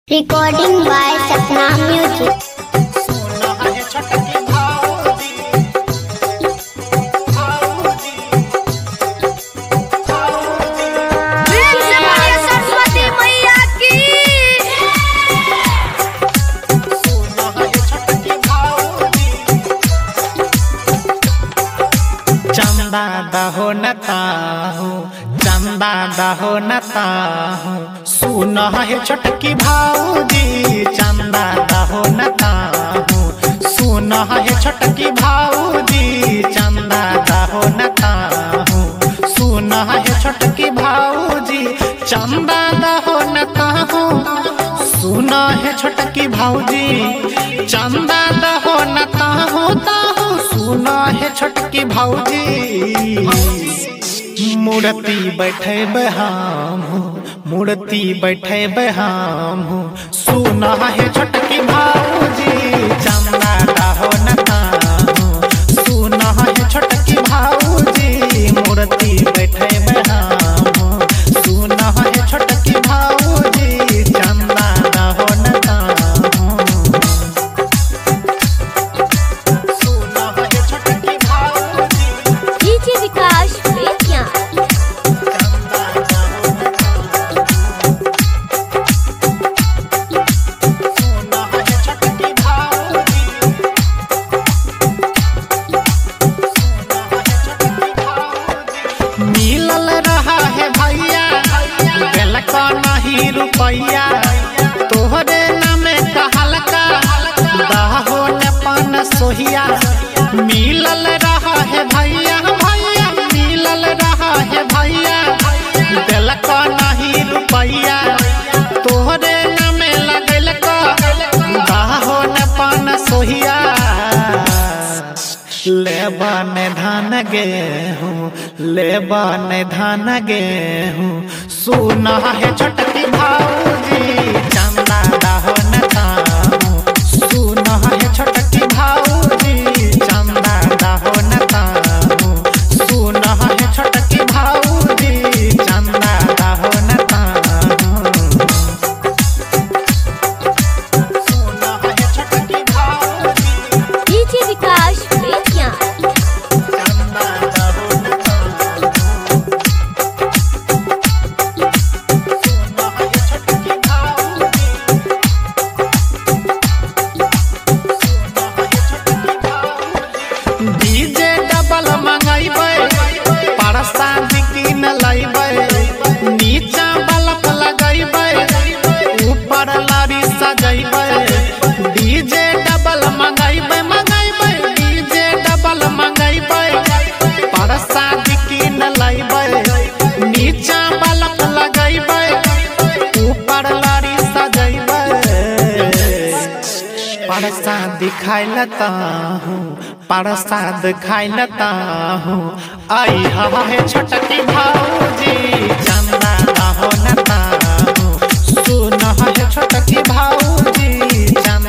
Recording by Sapna Music. चंदा दहो नताहू चंदा दहो नताहू सुन है छोटकी भाऊजी चंदा दहो नताहू सुन है छोटकी भाऊजी चंदा दहो नताहू सुन है छोटकी भाऊजी चंदा दहो नताहू सुन है छोटकी भाऊजी चंदा दहो नताहू ताहू सुना है छोटकी भाऊजी मूर्ति बैठे बहाम मूर्ति बैठे बहाम सुना है छोटकी भाऊजी चंदा दहो नताहू सुना है छोटकी भाऊजी मूर्ति बैठे बहाम सुना है छोटकी भाऊजी चंदा दहो नताहू नहीं रुपैया तोहरे नामे कहलका दहो ने पान सोहिया मिलल रहा है भैया भैया मिलल रहा है भैया दिलका नहीं रुपैया तोहरे नामे लगलका दहो ने पान सोहिया लेबन धान गेहूँ लेबन धान गेहूँ सुना है छोटकी भाऊजी चंदा दहो नताहू सुना है छोटकी भाऊजी चंदा दहो नताहू सुना है छोटकी भाऊजी चंदा दहो नताहू सुना है छोटकी भाऊजी डीजे विकास बेतिया चंदा दहो डीजे डबल मंगाइबे प्रसाद कीन लइबे नीचा बल्ब लगाइबे ऊपर लारी सजाइबे डीजे डबल मंगाइबे मंगाइबे डीजे डबल मंगाइबे प्रसाद कीन लइबे नीचा बल्ब लगाइबे ऊपर लारी सजाइबे प्रसाद खाइ लता हूँ प्रसाद खाइ लता हूँ आई है छोटकी भाऊजी चंदा दहो नताहू सुन है छोटकी भाऊजी चंदा